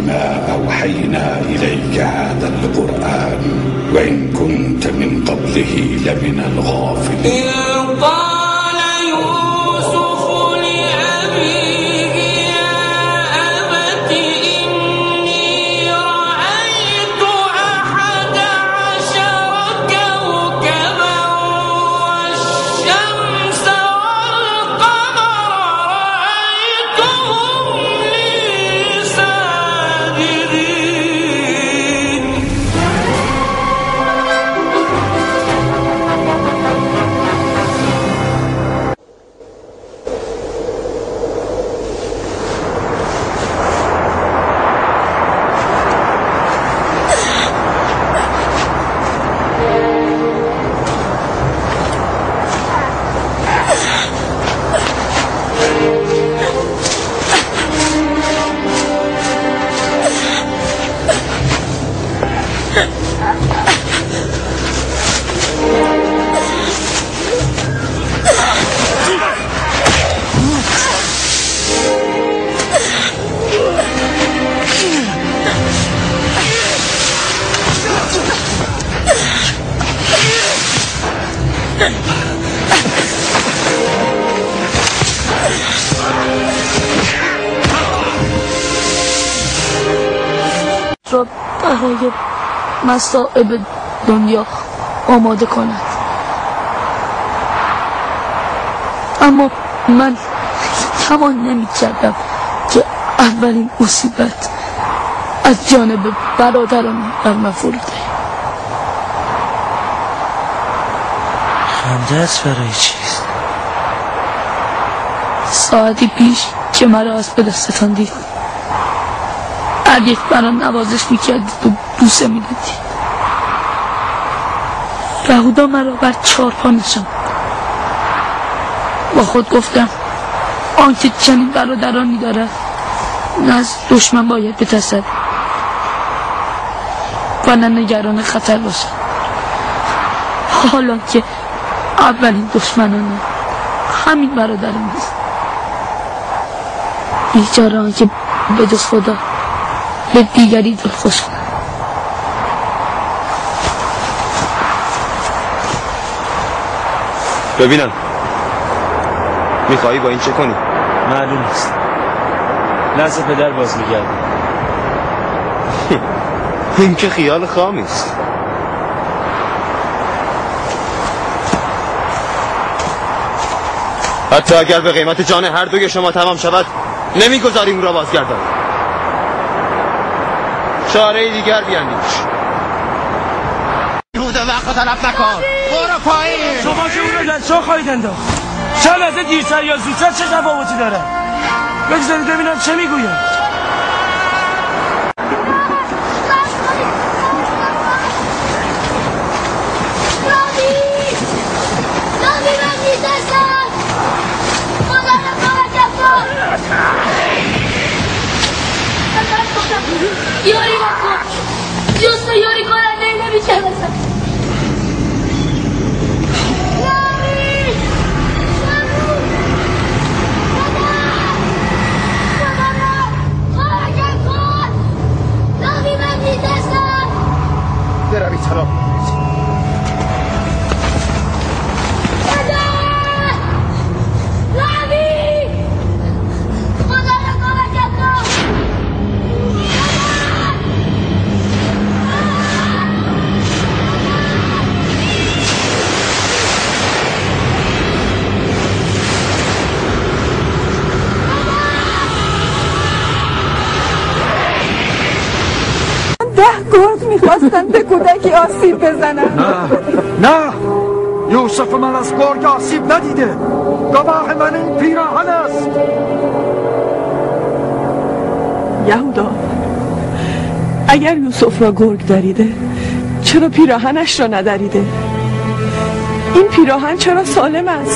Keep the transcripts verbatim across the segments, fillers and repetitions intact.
بما أوحينا إليك هذا القرآن وإن كنت من قبله لمن الغافلين. را برای مصائب دنیا آماده کند، اما من تمام نمی کردم که اولین مصیبت از جانب برادرم بر من فرود آید. خنده‌ات برای چیست؟ ساعتی پیش که مرا از به دستتان دید، هر یک مرا نوازش میکردید و بوسه میدادید. یهودا مرا بر چارپا نشاند. با خود گفتم آنکه چنین برادرانی دارد نه از دشمن باید بترسد و نه نگران خطر باشد، حالا که اولین دشمنان همین برادرم است. بیچاره آنکه به جز خدا به دیگری دل خوش کنم. ببینم میخوایی با این چه کنی؟ معلوم نیست. لحظه پدر باز میگرده. این که خیال خامیست. حتی اگر به قیمت جان هر دوی شما تمام شود نمیگذاریم را بازگردان. چاره دیگر بیاندیش. رود وقت طلب نکن. برو پایین. شما که اون رو دستشا خواهید انداخت. چند لحظه دیرتر یا زودتر چه تفاوتی داره؟ بگذارید ببینم چه میگویم. یاری نکن، جست و یاری کننده ای نمیشناسم. نامی نامو مادر مادر خواهگم کن. نامی من میترسم. بروی سلام. مادر نامی مادر خواهگم کن. گرد میخواستن به کودکی آسیب بزنن. نه نه یوسف من از گرگ آسیب ندیده. گواه من این پیراهن است. یهودا اگر یوسف را گرگ دریده چرا پیراهنش را ندریده؟ این پیراهن چرا سالم است؟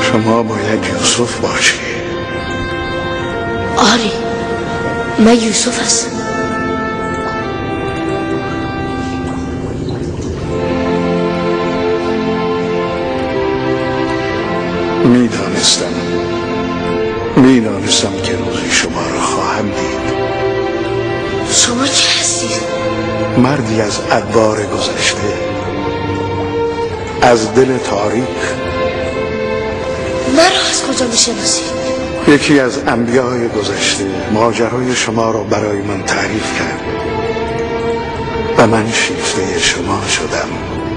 شما باید یوسف باشی. آره من یوسف هستم. میدانستم میدانستم که روزی شما را خواهم دید. شما کی هستید؟ مردی از ادوار گذشته، از دل تاریخ. مرا از کجا میشناسید؟ یکی از انبیای گذشته ماجرای شما را برای من تعریف کرد و من شیفته شما شدم.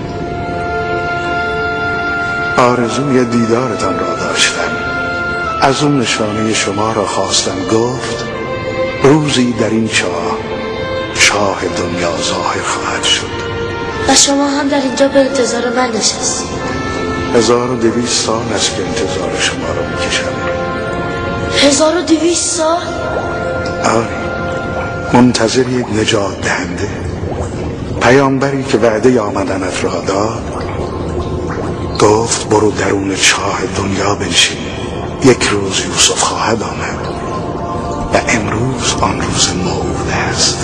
آرزوی دیدارتان را داشتم. از اون نشانه شما را خواستم. گفت روزی در این چاه شاه دنیا ظاهر خواهد شد. و شما هم در اینجا به انتظار من نشستید. هزار و دویست سال است که انتظار شما را میکشم. هزار و دویست سال؟ آری، منتظر یک نجات دهنده، پیامبری که وعده آمدنت را داد. گفت برو درون چاه دنیا بنشین، یک روز یوسف خواهد آمد و امروز آن روز موعود است.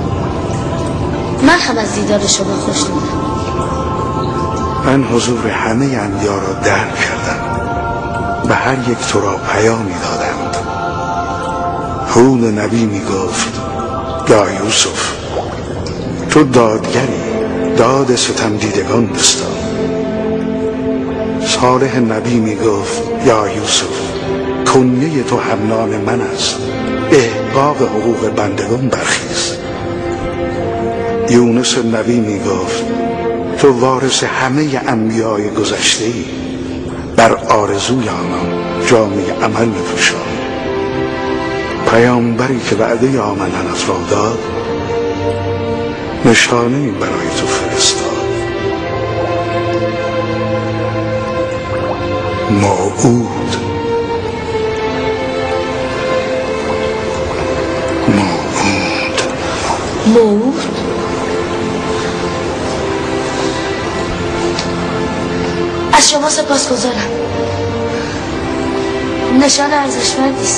من هم از دیدار شما خوشنودم. من حضور همه انبیا را درک کردم و هر یک تو را پیامی دادند. هود نبی می گفت یا یوسف تو دادگری، داد ستم دیدگان بستان. صالح نبی می گفت یا یوسف کنیه تو همنام من است، احقاق حقوق بندگان برخیز. یونس نبی می گفت تو وارث همه انبیای گذشته ای، بر آرزوی آنان جامعه عمل بپوشان. پیامبری که وعده آمدنت را داد نشانه برای تو فرستاد. موعود موعود موعود؟ از شما سپاسگزارم. نشان ارزشمندی است.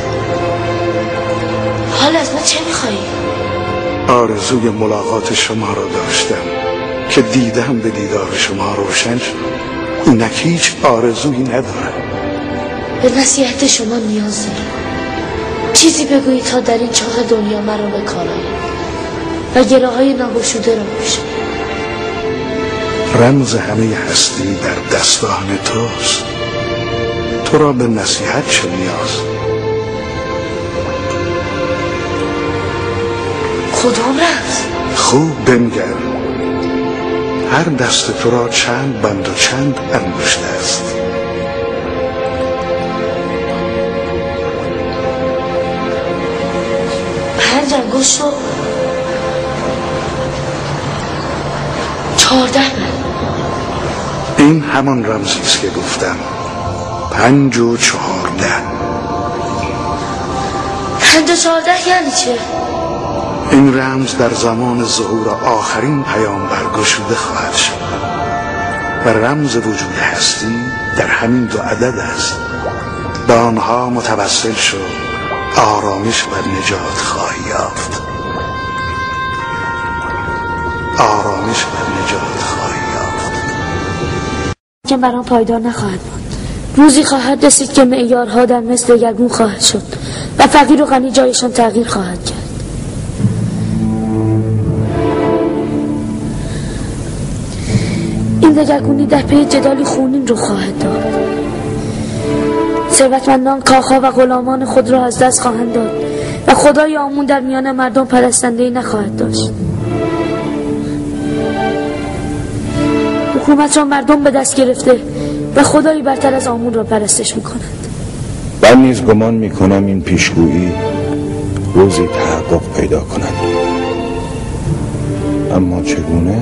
حال از من چه میخوایی؟ آرزوی ملاقات شما را داشتم که دیدم به دیدار شما روشن شد. اینک هیچ آرزویی ندارم. به نصیحت شما نیاز دارم. چیزی بگویی تا در این چاه دنیا مرا به کار آید و گره های ناگشوده را بپوشم. رمز همه هستی در دستان توست. تو را به نصیحت چه نیاز؟ کدام رمز؟ خوب بنگر. هر دست تو را چند بند و چند انگشت است. پنج انگشت و چهارده بند. این همان رمزی است که گفتم. پنج و چهارده. پنج و چهارده یعنی چه؟ این رمز در زمان ظهور آخرین پیامبر گشوده خواهد شد و رمز وجود هستی در همین دو عدد است. به آنها متوسل شو، آرامش و نجات خواهی یافت. آرامش و نجات خواهی یافت. که برام پایدار نخواهد بود. روزی خواهد رسید که معیارها در مثل دگرگون خواهد شد و فقیر و غنی جایشان تغییر خواهد کرد. این دگرگونی در پی جدالی خونین رو خواهد داد. ثروتمندان کاخها و غلامان خود را از دست خواهند داد و خدای آمون در میان مردم پرستنده‌ای نخواهد داشت. حکومت را مردم به دست گرفته و خدایی برتر از آمون را پرستش می‌کنند. من نیز گمان می‌کنم این پیشگویی روزی تحقق پیدا کند، اما چگونه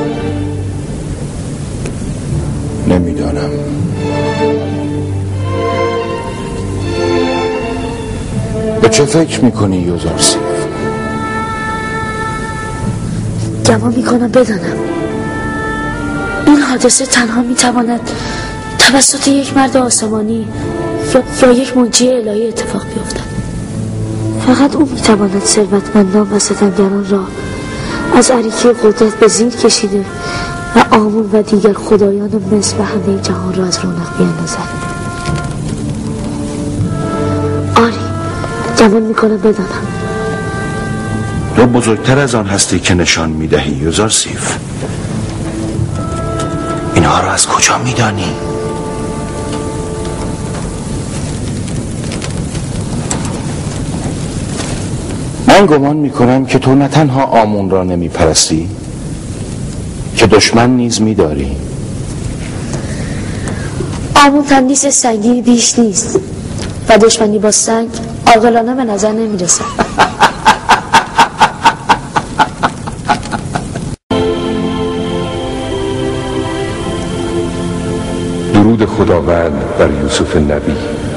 نمیدانم. به چه فکر میکنی یوزارسیف؟ گمان میکنم بدانم این حادثه تنها میتواند توسط یک مرد آسمانی یا, یا یک منجی الهی اتفاق بیفتد. فقط او میتواند ثروتمندان و ستمگران را از عریکه قدرت به زیر کشیده و آمون و دیگر خدایان مصر و همه جهان را از رونق بیاندازد. آری، گمان میکنم بدانم. تو بزرگتر از آن هستی که نشان میدهی یوزارسیف. اینها را از کجا میدانی؟ من گمان میکنم که تو نه تنها آمون را نمیپرستی که دشمن نیز میداری. آمون تندیس سنگی بیش نیست و دشمنی با سنگ عاقلانه به نظر نمیرسد. درود خداوند بر یوسف نبی.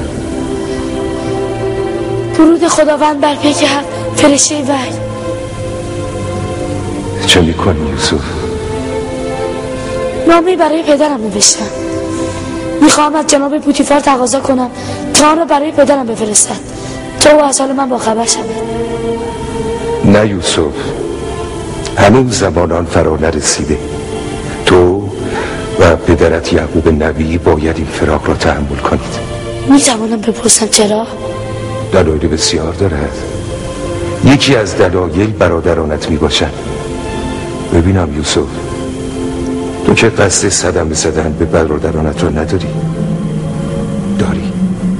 درود خداوند بر پیک حق فرشته وحی. چه میکنی یوسف؟ نامه‌ای برای پدرم نوشتم. میخواهم از جناب پوتیفار تقاضا کنم تا آن را برای پدرم بفرستد تا او از حال من با خبر شود. نه یوسف، هنوز زمانان فرا نرسیده. تو و پدرت یعقوب نبی باید این فراق را تحمل کنید. میتوانم بپرسم چرا؟ دلایل بسیار دارد. یکی از دلایل برادرانت می باشد. ببینم یوسف، تو که قصد صدمه زدن به برادرانت را نداری؟ داری؟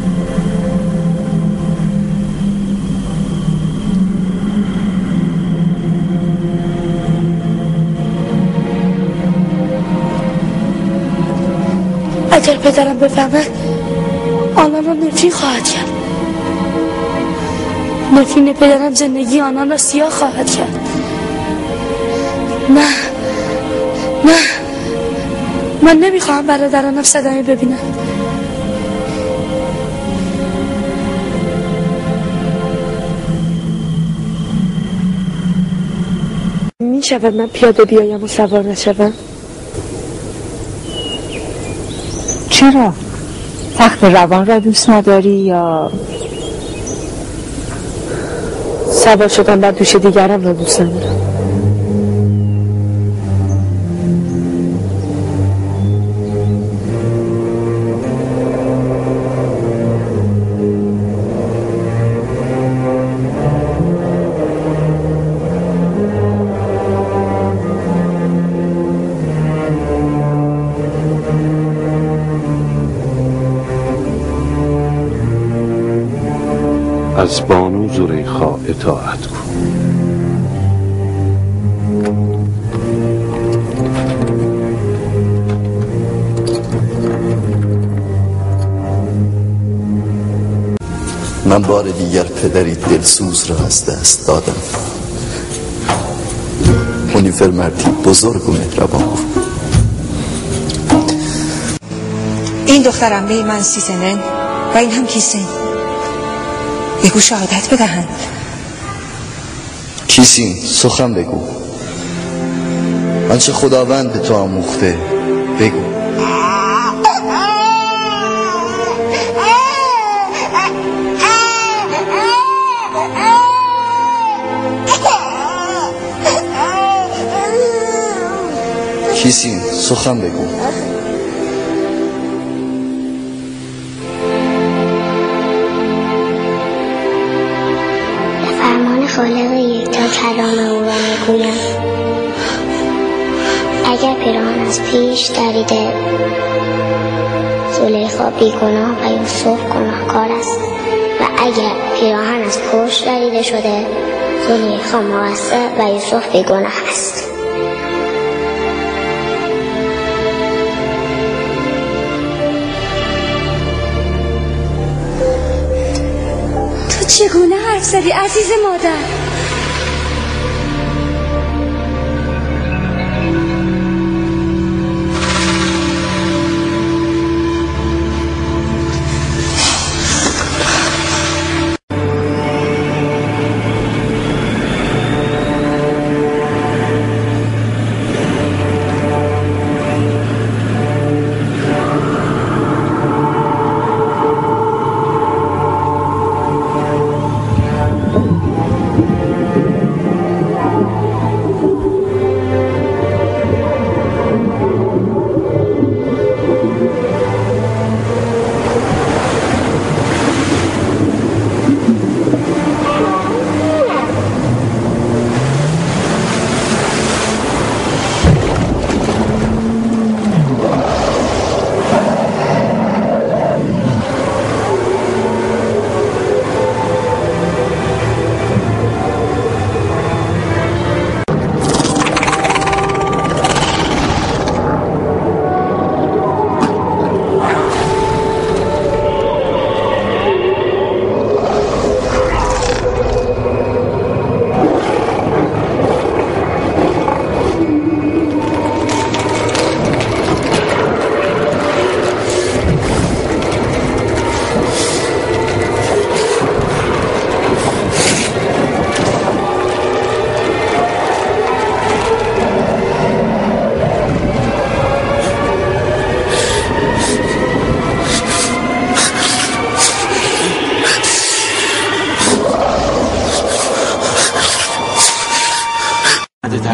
اگر پدرم بفهمد آنان را نفرین خواهد کرد. نفرین پدرم زندگی آنان را سیاه خواهد کرد. نه نه من نمیخواهم برادرانم صدمه ببینم. میشود من پیاده بیایم و سوار نشوم؟ چرا؟ تخت روان را دوست نداری یا سوار شدن بر دوش دیگرم را دوست ندارم؟ از بانو زلیخا اطاعت کن. من بار دیگر پدری دلسوز را از دست دادم. اونیفر مردی بزرگ و مهربان بود. این دخترم به من سی سنن و این هم کیسه. بگو شهادت بدهند. کیسین سخن بگو. آنچه خداوند به تو آموخته بگو. کیسین سخن بگو. خالق یکتا کلام او را میگویم. اگر پیراهن از پیش دریده زلیخا بیگناه و یوسف گناهکار است و اگر پیراهن از پشت دریده شده زلیخا مقصر و یوسف بیگناه است. چگونه حرف زدی عزیز مادر؟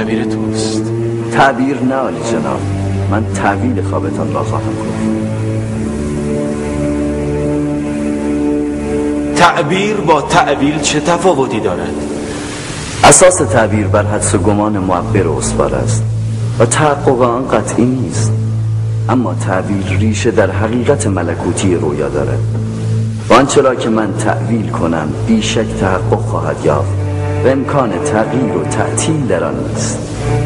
تعبیر توست. تعبیر نه عالی جناب، من تعویل خوابتان را خواهم کنم. تعبیر با تعویل چه تفاوتی دارد؟ اساس تعبیر بر حدس و گمان معبر و استوار است و تحقق آن قطعی نیست، اما تعبیر ریشه در حقیقت ملکوتی رویا دارد و آنچه را که من تعویل کنم بیشک تحقق خواهد یافت و امکان تغییر و تعطیل در آن نیست.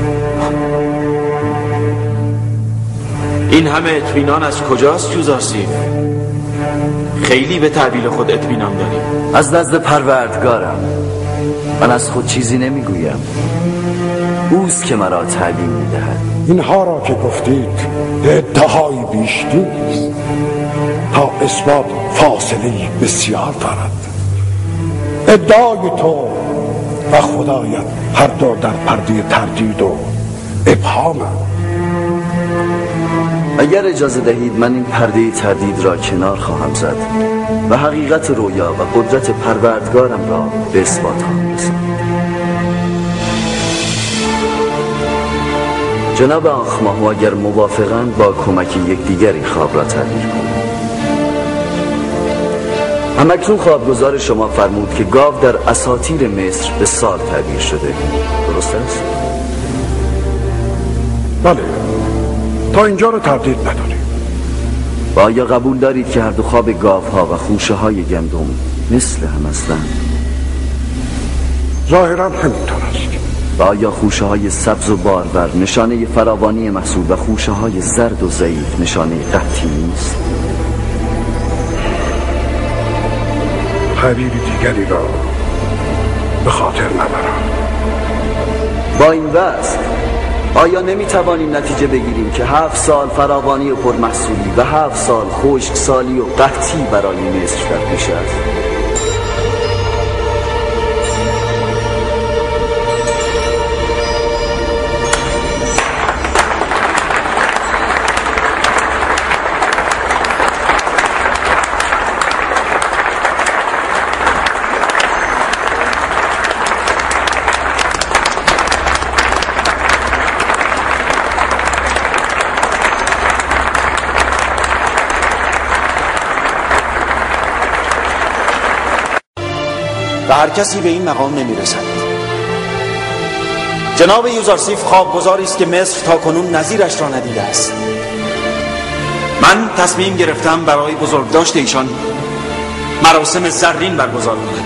این همه اطمینان از کجاست یوزارسیف؟ خیلی به تعبیل خود اطمینان داریم. از نزد پروردگارم. من از خود چیزی نمیگویم، اوست که مرا تعلیم میدهد. اینها را که گفتید ادعای بیش نیست، تا اثبات فاصله بسیار دارد. ادعای تو و خدایت هر دو در پرده تردید و ابهام. اگر اجازه دهید من این پرده تردید را کنار خواهم زد و حقیقت رویا و قدرت پروردگارم را به اثبات خواهم رساند. جناب آخماهو اگر موافقند با کمک یکدیگری خواب را تعبیر کنند. همکنون خوابگزار شما فرمود که گاو در اساطیر مصر به سال تعبیر شده، درست است؟ بله، تا اینجا رو تردید نداریم. و آیا قبول دارید که هر دو خواب گاوها و خوشه های گندم مثل هم هستند؟ ظاهرا همینطور است. و آیا خوشه های سبز و بارور نشانه فراوانی محصول و خوشه های زرد و ضعیف نشانه قحطی نیست؟ تعبیر دیگری را به خاطر نبرم. با این وضع آیا نمیتوانیم نتیجه بگیریم که هفت سال فراوانی و پرمحصولی و هفت سال خشکسالی و قحطی برای مصر در پیش است؟ و هر کسی به این مقام نمیرسد. جناب یوزارسیف خوابگزاری است که مصر تا کنون نظیرش را ندیده است. من تصمیم گرفتم برای بزرگداشت ایشان مراسم زرین برگزار کنم.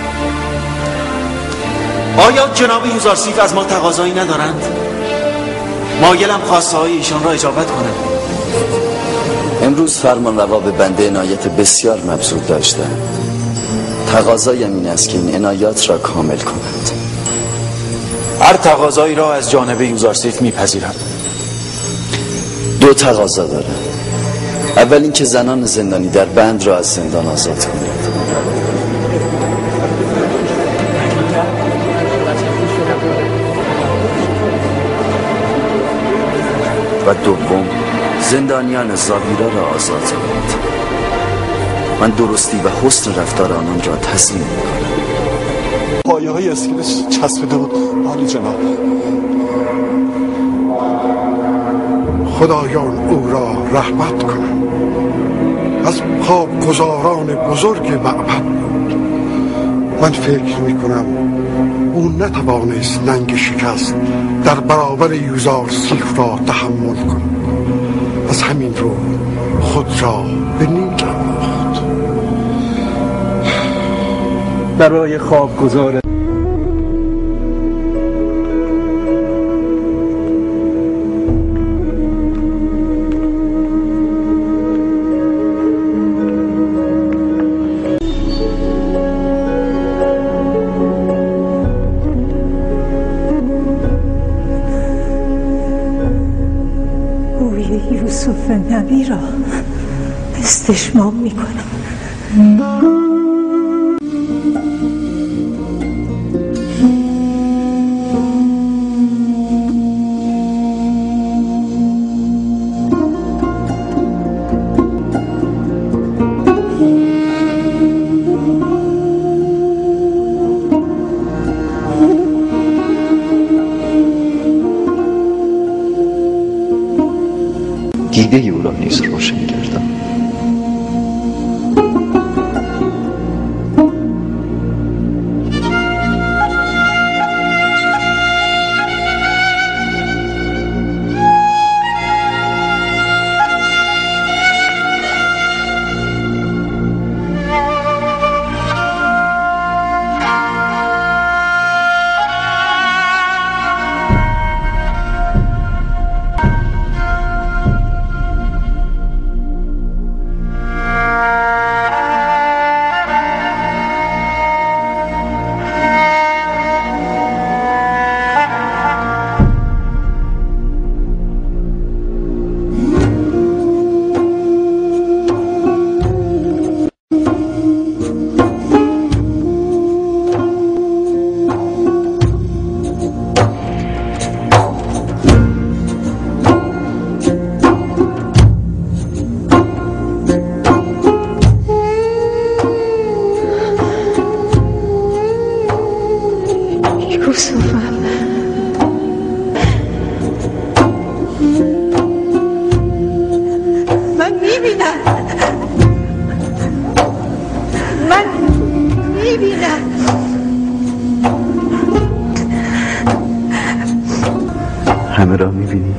آیا جناب یوزارسیف از ما تقاضایی ندارند؟ مایلم خواسته های ایشان را اجابت کنم. امروز فرمانروا به بنده عنایت بسیار مبذول داشتند. تقاضایم این است که این عنایات را کامل کنند. هر تقاضایی را از جانب یوزارسیف میپذیرم. دو تقاضا دارم. اول اینکه زنان زندانی در بند را از زندان آزاد کنند. و دوم زندانیان زاویرا را آزاد کنند. من درستی و حسن رفتار آنان را تضمین می‌کنم. پایه های اسکلش چسبیده بود عالی جناب. خدایان او را رحمت کنند. از خوابگزاران بزرگ معبد بود. من فکر میکنم او نتوانست ننگ شکست در برابر یوزارسیف را تحمل کند. از همین رو خود را به نیل انداخت. برای خوابگزار یوسف نبی را استشمام میکنم. دیده او را نیز روشن کردم. همه را میبینی؟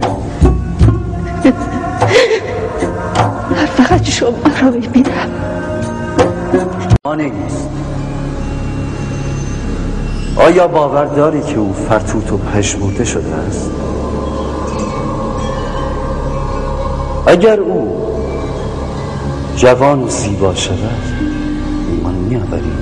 فقط شما را میبینم. آیا باور داری که او فرتوت و پژمرده شده است؟ اگر او جوان و زیبا شود ایمان میآوریم.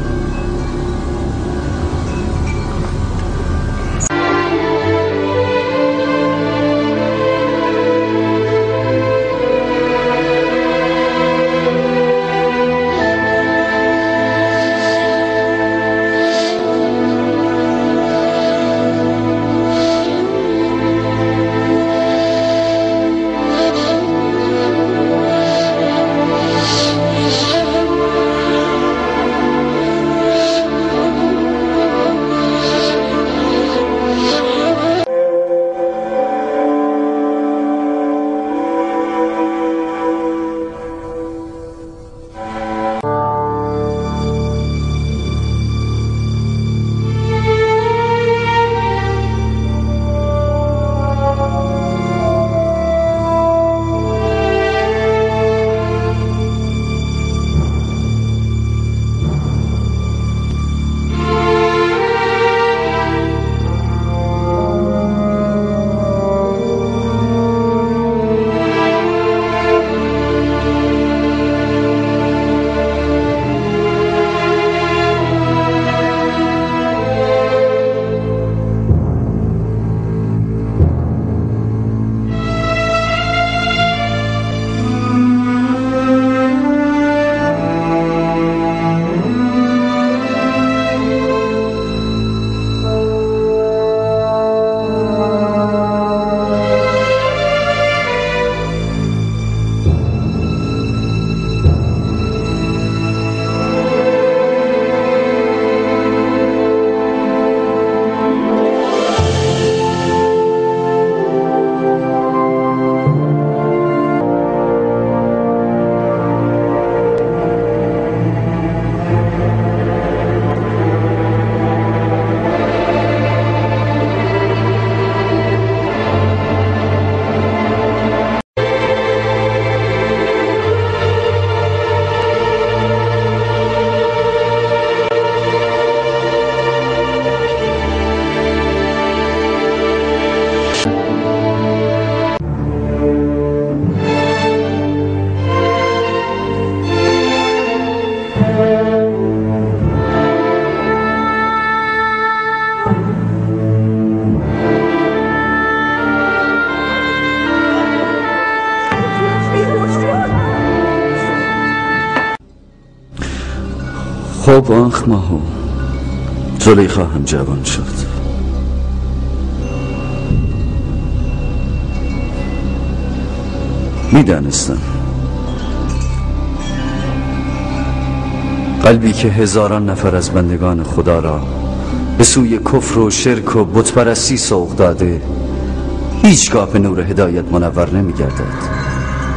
خب آنخ ماهو زلیخا هم جوان شد. میدانستم قلبی که هزاران نفر از بندگان خدا را به سوی کفر و شرک و بتپرستی سوق داده هیچگاه به نور هدایت منور نمی گردد.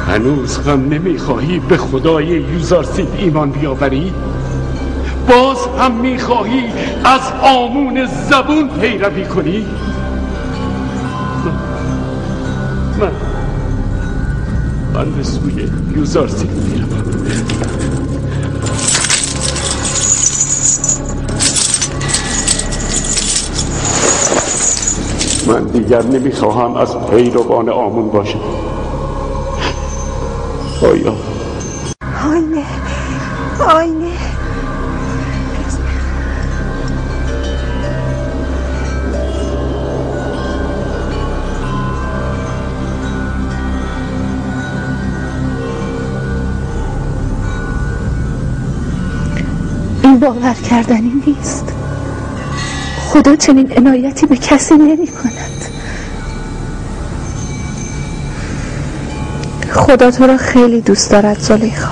هنوز هم نمیخواهی به خدای یوزارسید ایمان بیاوری؟ باز هم میخواهی از آمون زبون پیروی کنی؟ من من به سوی یوزارسید میروم. من دیگر نمیخواهم از پیروان آمون باشم. آیا آینه آینه این باور کردنی نیست. خدا چنین عنایتی به کسی نمی کند. خدا تو را خیلی دوست دارد زلیخا.